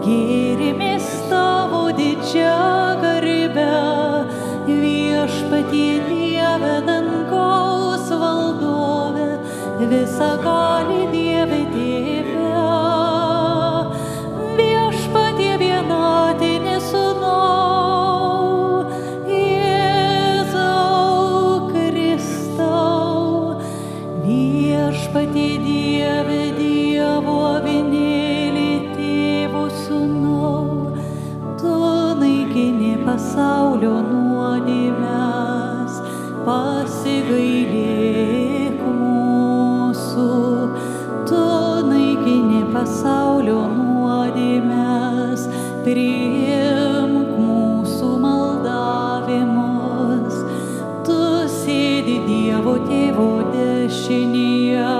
gėrimės tavo didžia garbe, viešpatie Dieve dangaus valdove, visagali Dieve Tėve, viešpatie vienatinį Sūnau, Jėzau Kristau, viešpatie Dieve, Dievo avinėli, Tėvo Sūnau, tu naikini pasaulio nuodėmes, pasigailėk mūsų, tu naikini pasaulio nuodėmes, priimk mūsų maldavimus, tu sėdi Dievo Tėvo dešinėje,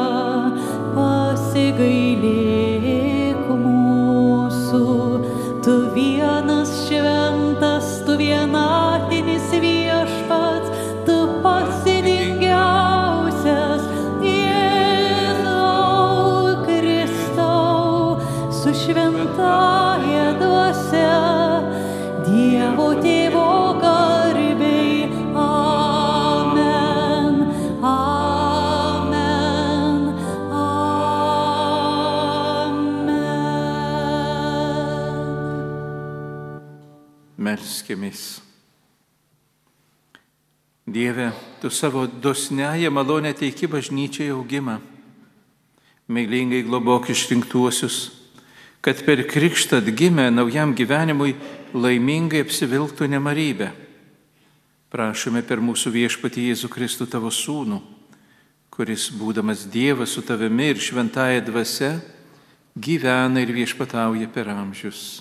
pasigailėk mūsų, tu vienas šventas, tu vienatinis viešpats, tu pasidingiausias, Jėzau Kristau, su šventaja dvasia, Dievo Tėvo garbei. Amen, amen, amen. Melskimės. Dieve, tu savo dosniąją malonę teiki bažnyčiai augimą. Meilingai globok išrinktuosius, kad per krikštą atgimę naujam gyvenimui laimingai apsivilktų nemarybę. Prašome per mūsų viešpatį Jėzų Kristų tavo sūnų, kuris, būdamas Dievas su tavimi ir šventąja dvasia, gyvena ir viešpatauja per amžius.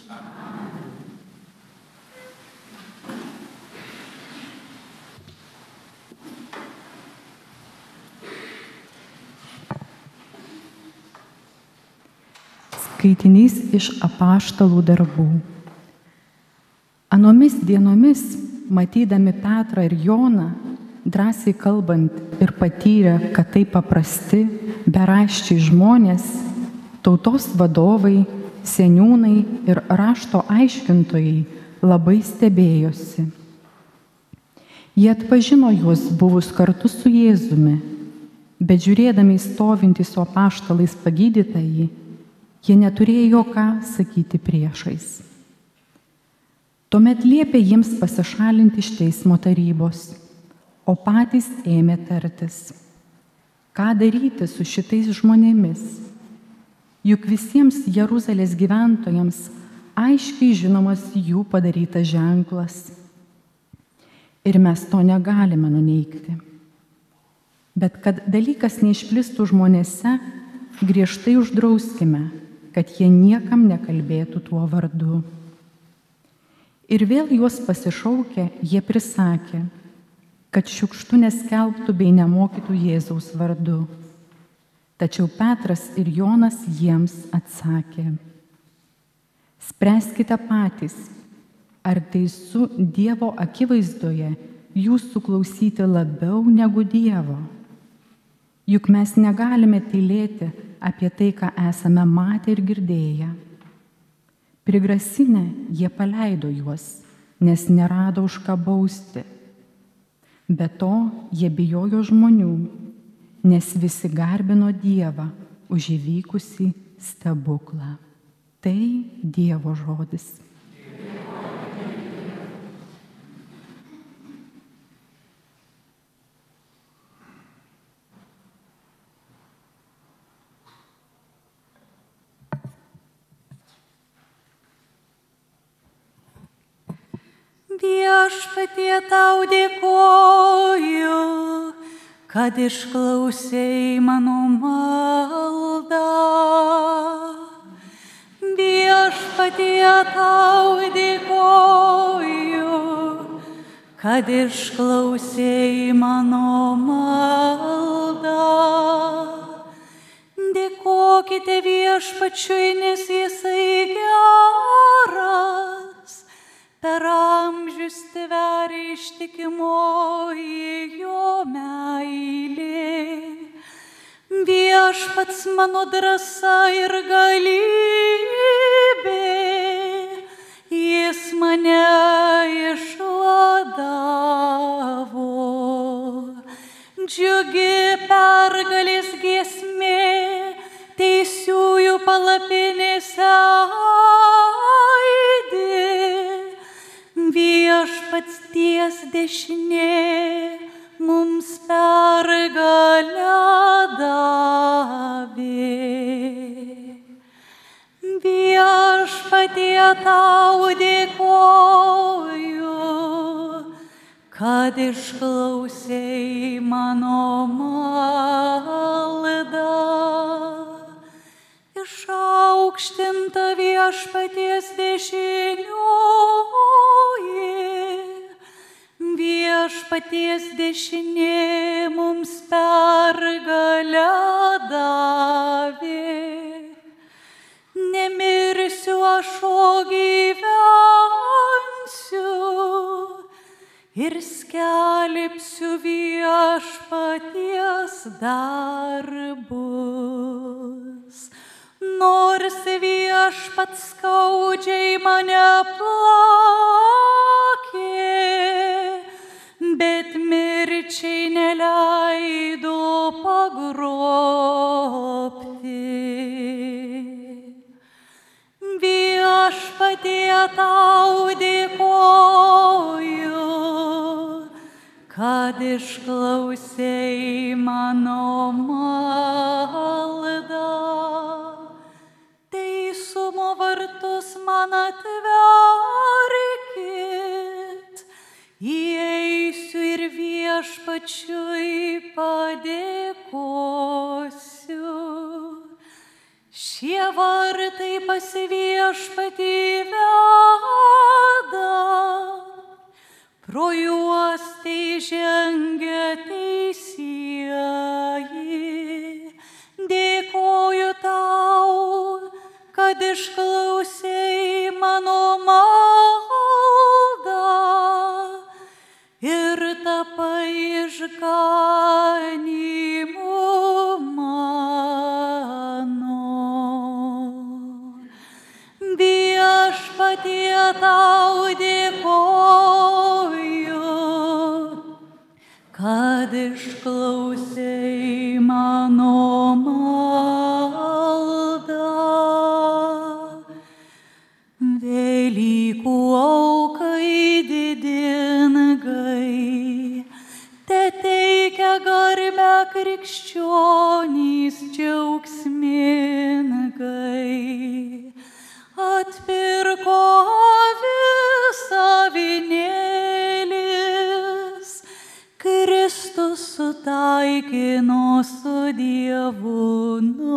Skaitinys iš apaštalų darbų. Anomis dienomis, matydami Petrą ir Joną, drąsiai kalbant ir patyrę, kad tai paprasti, beraščiai žmonės, tautos vadovai, seniūnai ir rašto aiškintojai labai stebėjosi. Jie atpažino juos buvus kartu su Jėzumi, bet žiūrėdami stovintį su apaštalais pagydytąjį, jie neturėjo ką sakyti priešais. Tuomet liepė jiems pasišalinti iš teismo tarybos, o patys ėmė tartis, ką daryti su šitais žmonėmis. Juk visiems Jeruzalės gyventojams aiškiai žinomas jų padarytas ženklas. Ir mes to negalime nuneigti. Bet kad dalykas neišplistų žmonėse, griežtai uždrauskime, kad jie niekam nekalbėtų tuo vardu. Ir vėl juos pasišaukę, jie prisakė, kad šiukštu neskelbtų bei nemokytų Jėzaus vardu. Tačiau Petras ir Jonas jiems atsakė: spręskite patys, ar teisų Dievo akivaizdoje jūsų klausyti labiau negu Dievo. Juk mes negalime tylėti apie tai, ką esame matę ir girdėję. Prigrasinę jie paleido juos, nes nerado už ką bausti. Be to jie bijojo žmonių, nes visi garbino Dievą už įvykusį stebuklą. Tai Dievo žodis. Viešpatie, tau dėkoju, kad išklausei mano maldą. Viešpatie, tau dėkoju, kad išklausei mano maldą. Dėkokite Viešpačiui, nes jisai geras. Per amžius tveria ištikimoji jo meilė. Viešpats mano drąsa ir galybė, kapinėse aidi, viešpats ties dešinė mums pergalę davė. Viešpatie tau dėkoju, kad išklausei mano maldą. Išaukštinta viešpaties dešinioji, viešpaties dešinė mums pergalę davė. Nemirsiu aš, o gyvensiu ir skelbsiu viešpaties darbus. Nors viešpats skaudžiai mane plakė, bet mirčiai neleido pagrobti. Viešpatie tau dėkoju, kad išklausei mano maldą. Teisumo vartus man atverkit, įeisiu ir viešpačiui padėkosiu. Šie vartai pas viešpatį veda, pro juos tai žengia teisieji. Dėkoju tau, kad išklausei mano maldą ir tapai išganymu mano. Viešpatie tau dėkoju, kad išklausei mano maldą. Velykų aukai didingai, teteikia garbę krikščionys džiaugsmingai. Atpirko avis avinėlis, Kristus sutaikino su Dievu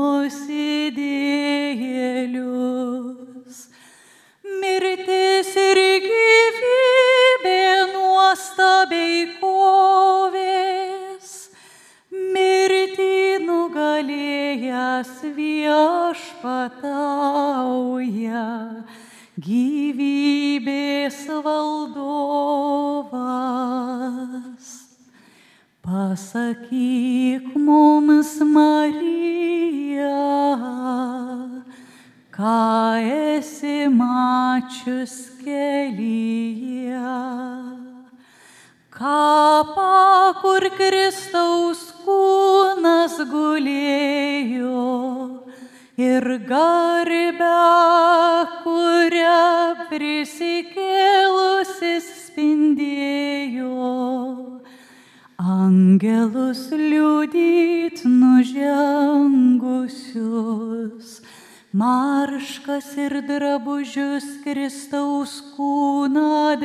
nusidėjėlius. Mirtis ir gyvybė nuostabiai kovės, mirtį nugalėjęs viešpatauja, gyvybės valdovas. Pasakyk mums, Marija, ką esi mačius kelyje, kapą, kur Kristaus kūnas gulėjo, ir garbę, kurią prisikėlusis spindėjo. Angelus liudyt nužengusius, marškas ir drabužius Kristaus kūną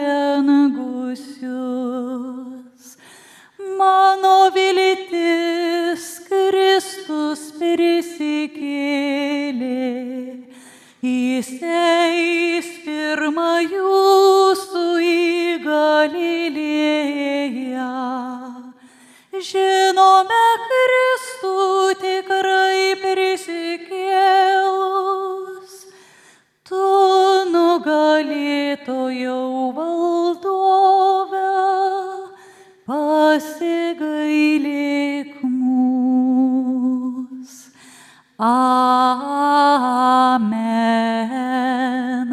dengusius. Mano viltis Kristus prisikėlė, jis eis pirma jūsų į Galilėją. Žinome Kristų tikrai prisikėlus, tu nugalėtojau valdove, pasigailėk mūs. Amen.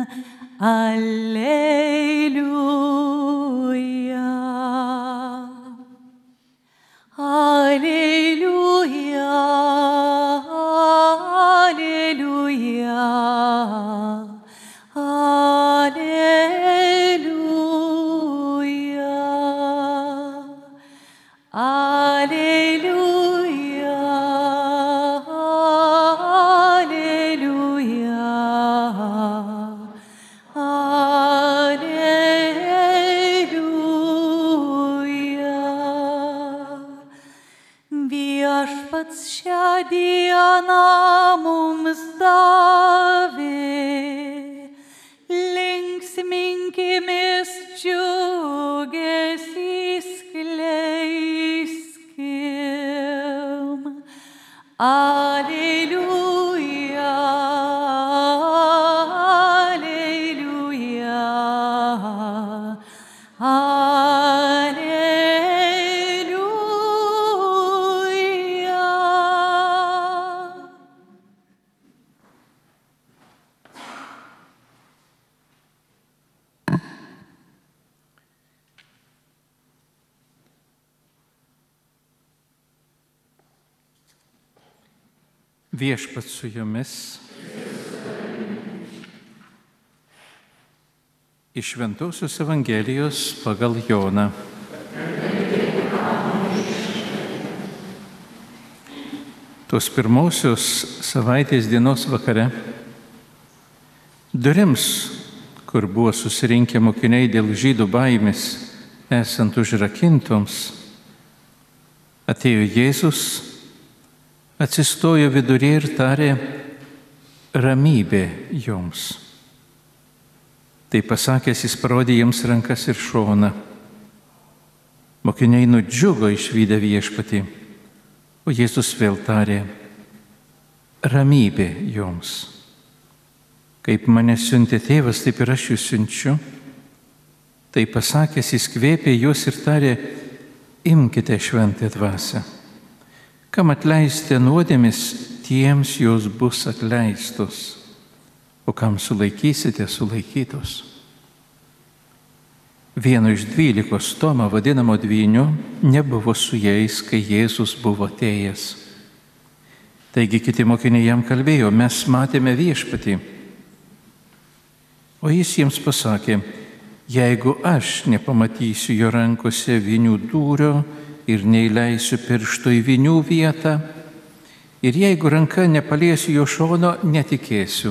Alleluja. Alleluja. Alleluja. Viešpats šią dieną mums davė, linksminkimės džiugesį skleiskim. Aleliuja, aleliuja, Viešpats su jumis. Iš Šventosios Evangelijos pagal Joną. Tos pirmosios savaitės dienos vakare durims, kur buvo susirinkę mokiniai dėl žydų baimės, esant užrakintoms, atėjo Jėzus, atsistojo viduryje ir tarė: ramybė jums. Tai pasakęs, jis parodė jiems rankas ir šoną. Mokiniai nudžiugo išvydę viešpatį, o Jėzus vėl tarė: ramybė jums. Kaip mane siuntė tėvas, taip ir aš jūs siunčiu. Tai pasakęs, jis kvėpė juos ir tarė: imkite šventąją dvasią. Kam atleisite nuodėmes, tiems jos bus atleistos, o kam sulaikysite, sulaikytos. Vieno iš 12, Tomą vadinamo Dvyniu, nebuvo su jais, kai Jėzus buvo atėjęs. Taigi kiti mokiniai jam kalbėjo: mes matėme viešpatį. O jis jiems pasakė: jeigu aš nepamatysiu jo rankose vynių dūrio ir neįleisiu piršto į vynių vietą, ir jeigu ranka nepaliesiu jo šono, netikėsiu.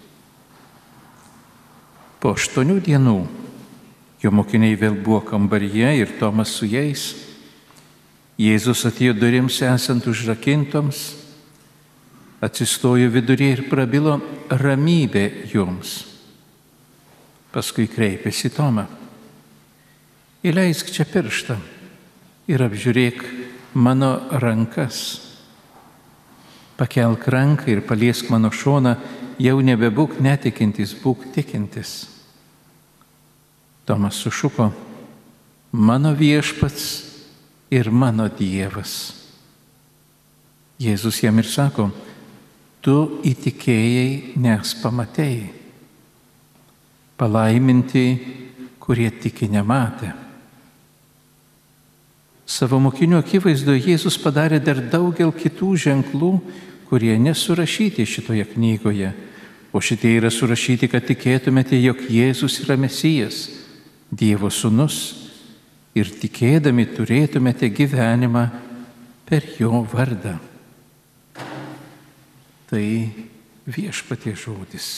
Po 8 dienų jo mokiniai vėl buvo kambaryje ir Tomas su jais. Jėzus atėjo durims esant užrakintoms, atsistojo viduryje ir prabilo: ramybė jums. Paskui kreipėsi į Tomą: įleisk čia pirštą ir apžiūrėk mano rankas. Pakelk ranką ir paliesk mano šoną, jau nebebūk netikintis, būk tikintis. Tomas sušuko: mano viešpats ir mano Dievas. Jėzus jam ir sako: tu įtikėjai, nes pamatėjai. Palaiminti, kurie tiki nematę. Savo mokinių akivaizdoje Jėzus padarė dar daugel kitų ženklų, kurie nesurašyti šitoje knygoje, o šitie yra surašyti, kad tikėtumėte, jog Jėzus yra Mesijas, Dievo sūnus, ir tikėdami turėtumėte gyvenimą per jo vardą. Tai viešpaties žodis.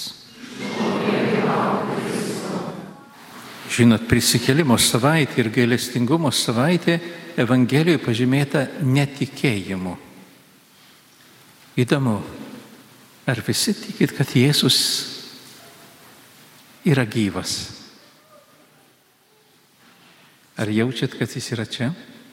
Žinot, prisikėlimo savaitė ir gailestingumo savaitė Evangelijoje pažymėta netikėjimu. Įdomu, ar visi tikit, kad Jėzus yra gyvas? Ar jaučiat, kad jis yra čia?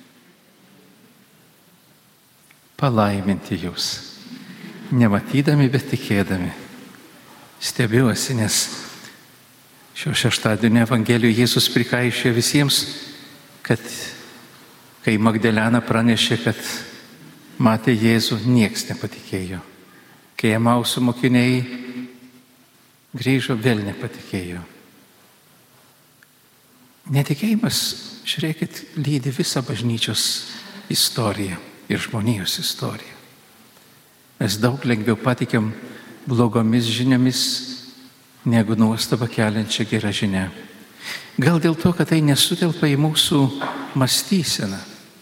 Palaiminti jūs, nematydami, bet tikėdami. Stebiuosi, nes šio šeštadienio Evangelijoje Jėzus prikaišė visiems, kad kai Magdalena pranešė, kad matė Jėzų, nieks nepatikėjo. Kai Emauso mokiniai grįžo, vėl nepatikėjo. Netikėjimas, žiūrėkit, lydi visą bažnyčios istoriją ir žmonijos istoriją. Mes daug lengviau patikėm blogomis žiniomis negu nuostabą keliančią gerą žinią. Gal dėl to, kad tai nesutelpa į mūsų mąstyseną.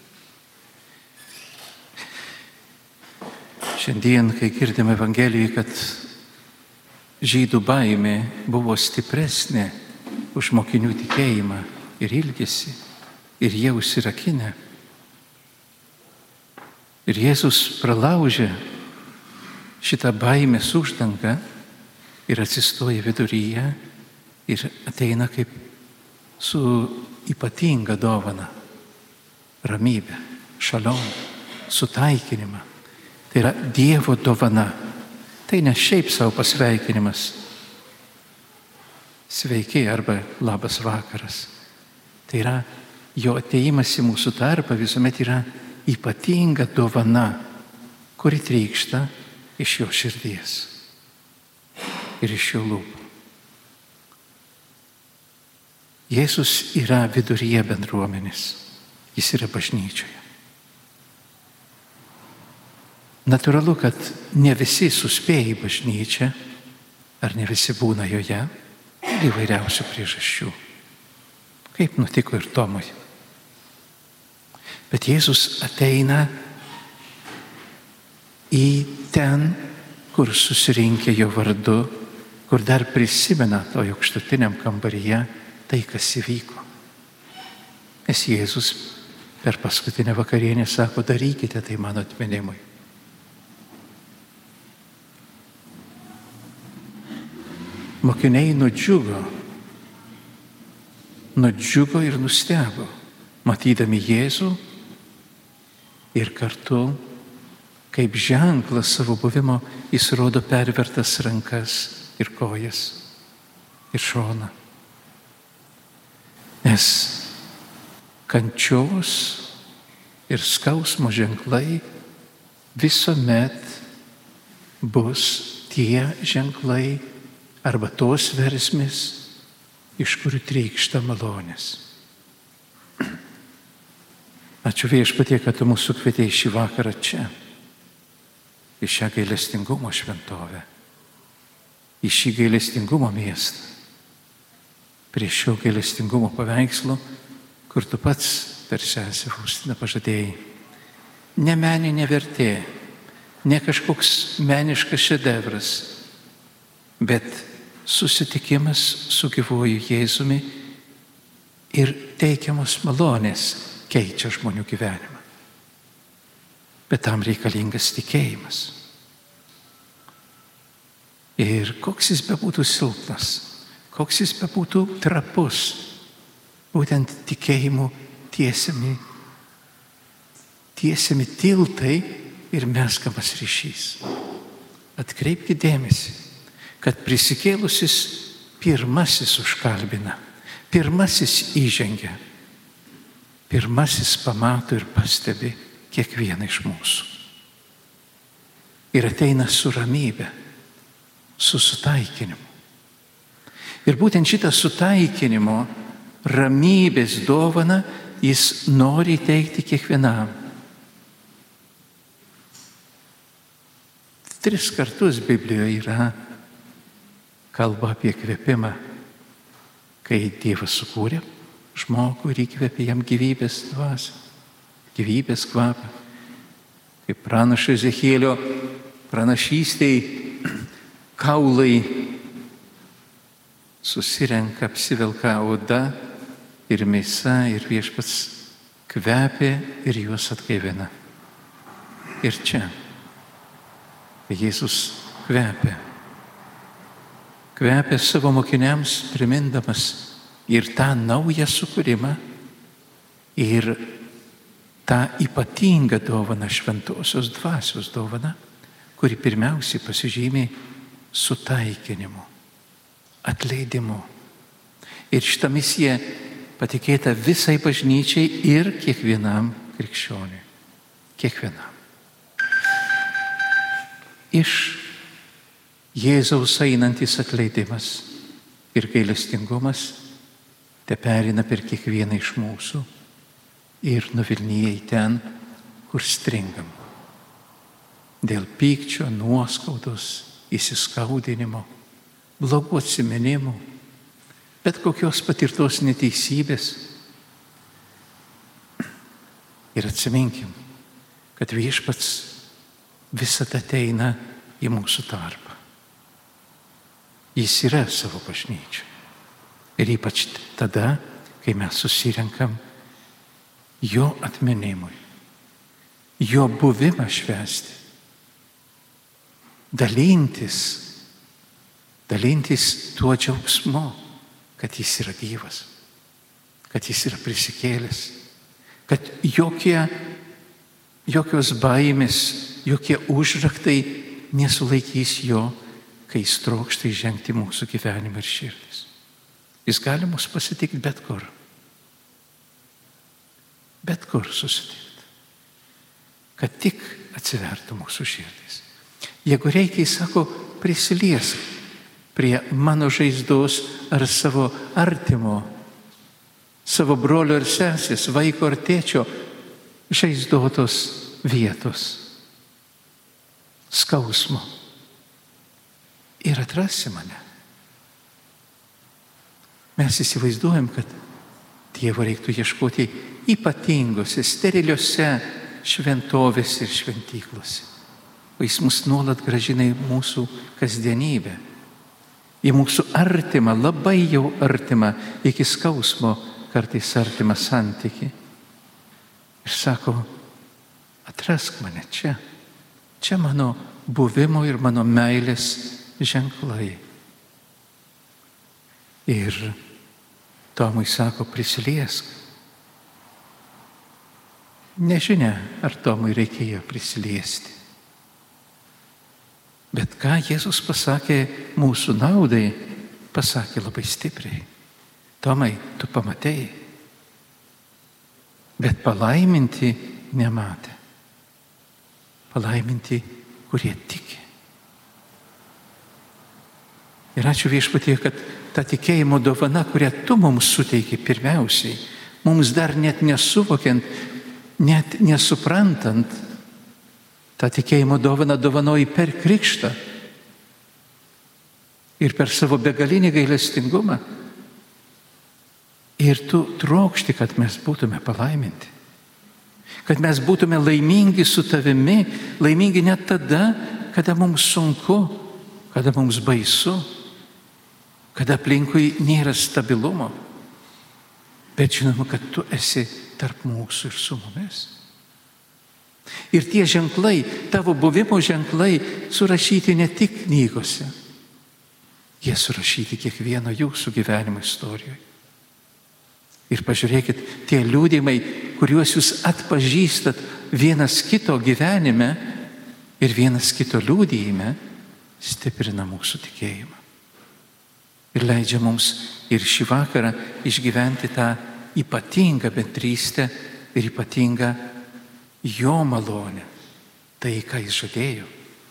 Šiandien, kai girdim Evangelijoje, kad žydų baimė buvo stipresnė už mokinių tikėjimą ir ilgesį, ir jie užsirakinę. Ir Jėzus pralaužė šitą baimės uždangą ir atsistoja viduryje ir ateina kaip su ypatinga dovana - ramybė, šalom, sutaikinimą. Tai yra Dievo dovana. Tai ne šiaip savo pasveikinimas. Sveiki arba labas vakaras. Tai yra jo ateimas į mūsų tarpą visuomet yra ypatinga dovana, kuri trykšta iš jo širdies ir iš jo lūpų. Jėzus yra viduryje bendruomenės. Jis yra bažnyčioje. Natūralu, kad ne visi suspėja į bažnyčią, ar ne visi būna joje, dėl įvairiausių priežasčių. Kaip nutiko ir Tomui. Bet Jėzus ateina į ten, kur susirinkę jo vardu, kur dar prisimena toj aukštutiniam kambaryje tai, kas įvyko. Nes Jėzus per paskutinę vakarienę sako, darykite tai mano atminimui. Mokiniai nudžiugo ir nustebo, matydami Jėzų ir kartu, kaip ženklą savo buvimo, jis rodo pervertas rankas ir kojas ir šoną. Nes kančios ir skausmo ženklai visuomet bus tie ženklai arba tos versmės, iš kurių trykšta malonės. Ačiū Viešpatie, kad tu mūsų kvietei šį vakarą čia, į šią gailestingumo šventovę, į šį gailestingumo miestą, prie šio gailestingumo paveikslo, kur tu pats per sesę Faustiną pažadėjai. Ne meninė vertė, ne kažkoks meniškas šedevras, bet susitikimas su gyvuoju Jėzumi ir teikiamos malonės keičia žmonių gyvenimą. Bet tam reikalingas tikėjimas. Ir koks jis bebūtų silpnas, koks jis bebūtų trapus, būtent tikėjimu tiesiami tiltai ir mezgamas ryšys. Atkreipkite dėmesį, kad prisikėlusis pirmasis užkalbina, pirmasis įžengia, pirmasis pamato ir pastebi kiekvieną iš mūsų. Ir ateina su ramybė, su sutaikinimu. Ir būtent šitą sutaikinimo, ramybės dovaną jis nori teikti kiekvienam. 3 kartus Biblijoje yra kalba apie kvėpimą, kai Dievas sukūrė žmogų ir įkvėpė jam gyvybės dvasią, gyvybės kvapą. Kaip pranašo Ezechielio pranašystėj kaulai susirenka, apsivelka oda ir mėsa ir Viešpats kvepia ir juos atgaivina. Ir čia Jėzus kvepia savo mokiniams, primindamas ir tą naują sukūrimą, ir tą ypatingą dovaną, šventosios dvasios dovaną, kuri pirmiausiai pasižymė sutaikinimu, atleidimu. Ir šitą misiją patikėta visai bažnyčiai ir kiekvienam krikščioniui. Kiekvienam. Iš Jėzaus einantis atleidimas ir gailestingumas te perina per kiekvieną iš mūsų ir nuvilnyja į ten, kur stringam. Dėl pykčio, nuoskaudos, įsiskaudinimo, blogų atsiminimų, bet kokios patirtos neteisybės. Ir atsiminkim, kad Viešpats visada ateina į mūsų tarpą. Jis yra savo bažnyčia. Ir ypač tada, kai mes susirenkam jo atminimui, jo buvimą švęsti, dalintis tuo džiaugsmu, kad jis yra gyvas, kad jis yra prisikėlęs, kad jokios baimės, jokie užraktai nesulaikys jo, kai jis trokšta įžengti mūsų gyvenimą ir širdis. Jis gali mus pasitikti bet kur susitikti, kad tik atsivertų mūsų širdis. Jeigu reikia, jis sako, prisiliesk prie mano žaizdos ar savo artimo, savo brolio ar sesės, vaiko ar tėčio žaizdotos vietos, skausmo ir atrasi mane. Mes įsivaizduojam, kad Dievo reiktų ieškoti ypatingose, steriliuose šventovėse ir šventyklose. O jis mus nuolat grąžina į mūsų kasdienybę, į mūsų artimą, labai jau artimą, iki skausmo kartais artimą santykį. Ir sako, atrask mane čia. Čia mano buvimo ir mano meilės ženklai. Ir Tomui sako, prisiliesk. Nežinia, ar Tomui reikėjo prisiliesti. Bet ką Jėzus pasakė mūsų naudai, pasakė labai stipriai. Tomai, tu pamatei, bet palaiminti nematė. Palaiminti, kurie tiki. Ir ačiū Viešpatie, kad ta tikėjimo dovana, kurią tu mums suteiki pirmiausiai, mums dar net nesuvokiant, net nesuprantant, tą tikėjimo dovaną dovanoji per krikštą ir per savo begalinį gailestingumą. Ir tu trokšti, kad mes būtume palaiminti, kad mes būtume laimingi su tavimi, laimingi net tada, kada mums sunku, kada mums baisu, kada aplinkui nėra stabilumo, bet žinoma, kad tu esi tarp mūsų ir su mumis. Ir tie ženklai, tavo buvimo ženklai, surašyti ne tik knygose, jie surašyti kiekvieno jūsų gyvenimo istorijoje. Ir pažiūrėkit, tie liudijimai, kuriuos jūs atpažįstat vienas kito gyvenime ir vienas kito liudijime, stiprina mūsų tikėjimą. Ir leidžia mums ir šį vakarą išgyventi tą ypatingą bendrystę ir ypatingą jo malonę. Tai, ką jis žadėjo.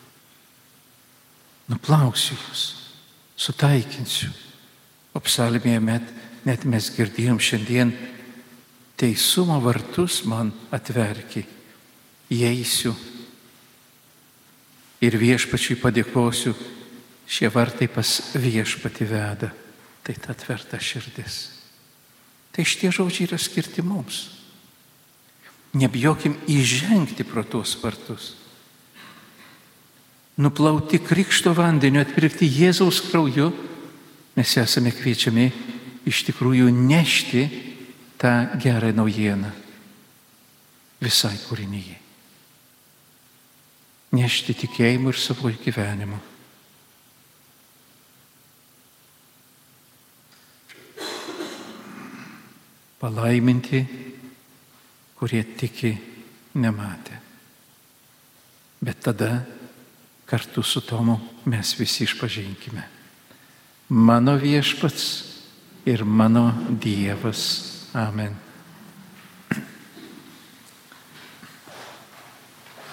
Nuplauksiu jūs, sutaikinsiu. O psalmėje net mes girdėjom šiandien, teisumo vartus man atverki, įeisiu ir Viešpačiui padėkosiu. Šie vartai pas Viešpatį veda, tai ta atverta širdis. Tai šitie žodžiai yra skirti mums. Nebijokim įžengti pro tuos vartus. Nuplauti krikšto vandeniu, atpirkti Jėzaus krauju, mes esame kviečiami iš tikrųjų nešti tą gerą naujieną visai kūrinijai. Nešti tikėjimu ir savo gyvenimu. Palaiminti, kurie tiki nematė. Bet tada kartu su Tomu mes visi išpažinkime. Mano Viešpats ir mano Dievas. Amen.